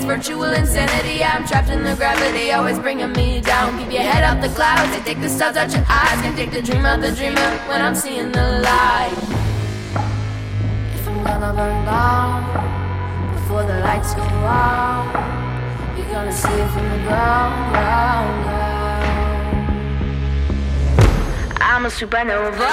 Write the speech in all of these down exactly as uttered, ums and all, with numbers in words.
virtual insanity. I'm trapped in the gravity, always bringing me down. Keep your head out the clouds, they take the stars out your eyes. Can take the dream out the dreamer when I'm seeing the light. If I'm gonna burn down before the lights go out, you're gonna see it from the ground, ground, ground. I'm a supernova.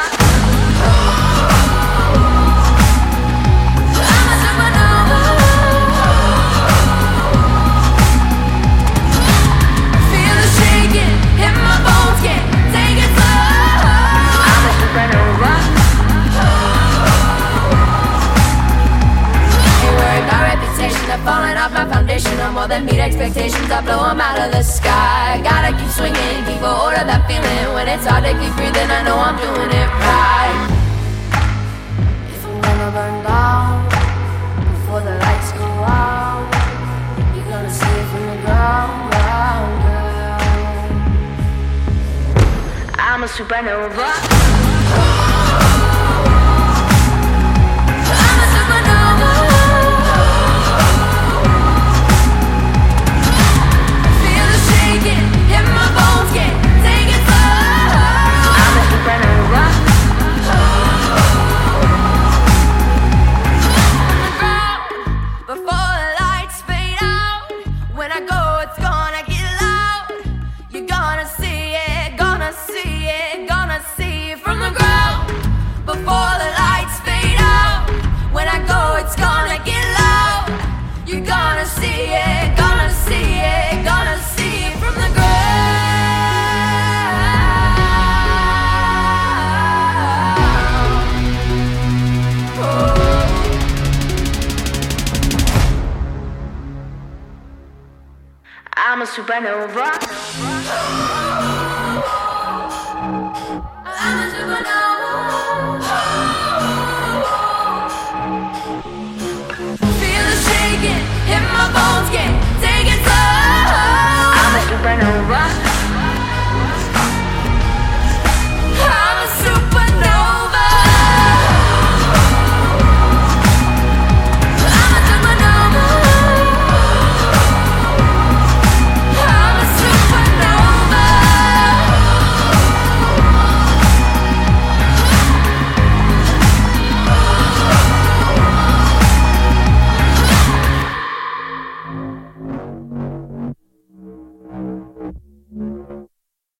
Falling off my foundation, I'm more than meet expectations. I blow them out of the sky. Gotta keep swinging, keep a hold of that feeling. When it's hard to keep breathing, I know I'm doing it right. If I'm gonna burn down before the lights go out, you're gonna see it from the ground, ground, ground. I'm a supernova. I'm a supernova. I'm a supernova. Feel the shaking in my bones, get take it slow. I'm a supernova.